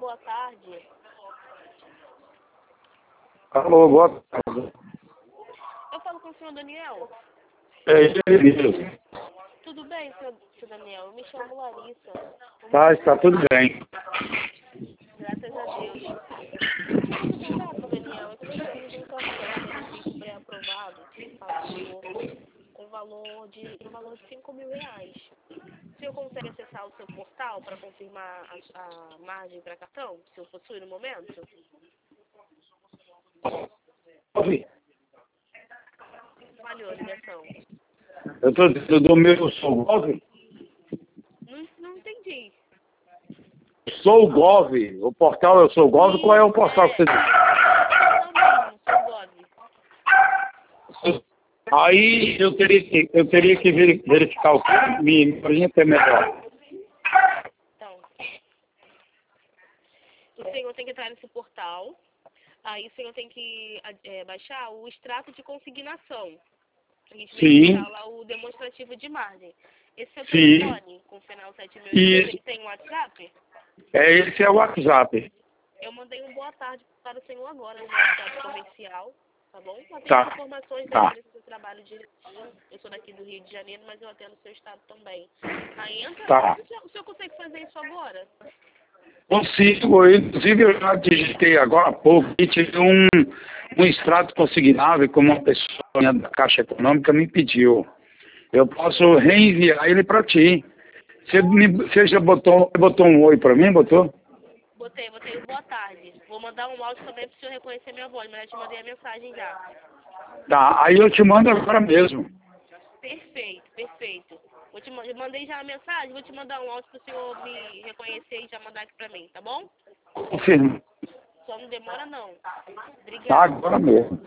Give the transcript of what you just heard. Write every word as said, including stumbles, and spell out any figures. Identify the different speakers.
Speaker 1: boa tarde.
Speaker 2: Alô, boa tarde.
Speaker 1: Eu falo com o senhor Daniel.
Speaker 2: É ele mesmo.
Speaker 1: Tudo bem, senhor, senhor Daniel? Eu me chamo Larissa.
Speaker 2: Tá, está tudo bem.
Speaker 1: Graças a Deus. O motivo do contato, Daniel, é que nós temos um cartão benefício pré-aprovado, pagou com valor de, no valor de cinco mil reais. O senhor consegue acessar o seu portal para confirmar a, a margem para cartão? O senhor possui no momento?
Speaker 2: Ouvi.
Speaker 1: Falhou a ligação.
Speaker 2: Eu estou dizendo do meu Sou Gov.
Speaker 1: Não, não entendi.
Speaker 2: Sou Gov. O portal é o Sou Gov. Qual é o portal
Speaker 1: é,
Speaker 2: que você diz?
Speaker 1: Não mesmo, sou Gov.
Speaker 2: Aí eu teria que, eu teria que veri- verificar o que me orienta melhor.
Speaker 1: Então, o senhor tem que entrar nesse portal. Aí o senhor tem que é, baixar o extrato de consignação. A gente vai
Speaker 2: Sim.
Speaker 1: deixar lá o demonstrativo de margem. Esse seu
Speaker 2: Sim.
Speaker 1: telefone, com o final sete mil,
Speaker 2: Isso.
Speaker 1: ele tem um WhatsApp?
Speaker 2: É, esse é o WhatsApp.
Speaker 1: Eu mandei um boa tarde para o senhor agora no meu WhatsApp comercial, tá bom? Lá tem
Speaker 2: Tá.
Speaker 1: as informações
Speaker 2: Tá.
Speaker 1: dele do seu trabalho direitinho. Eu sou daqui do Rio de Janeiro, mas eu atendo o seu estado também. Aí entra
Speaker 2: Tá.
Speaker 1: lá, o senhor, o senhor consegue fazer isso agora?
Speaker 2: Consigo, inclusive eu já digitei agora há pouco e tive um, um extrato consignável como uma pessoa da Caixa Econômica me pediu. Eu posso reenviar ele para ti. Você, me, você já botou, botou um oi para mim, botou?
Speaker 1: Botei, botei o boa tarde. Vou mandar um áudio também para o senhor reconhecer minha voz, mas eu te mandei a mensagem já.
Speaker 2: Tá, aí eu te mando agora mesmo.
Speaker 1: Perfeito, perfeito. Vou te, eu mandei já a mensagem, vou te mandar um áudio para o senhor me reconhecer e já mandar aqui para mim, tá bom?
Speaker 2: Confirma.
Speaker 1: Só não demora não.
Speaker 2: Tá,
Speaker 1: Obrigada.
Speaker 2: agora mesmo.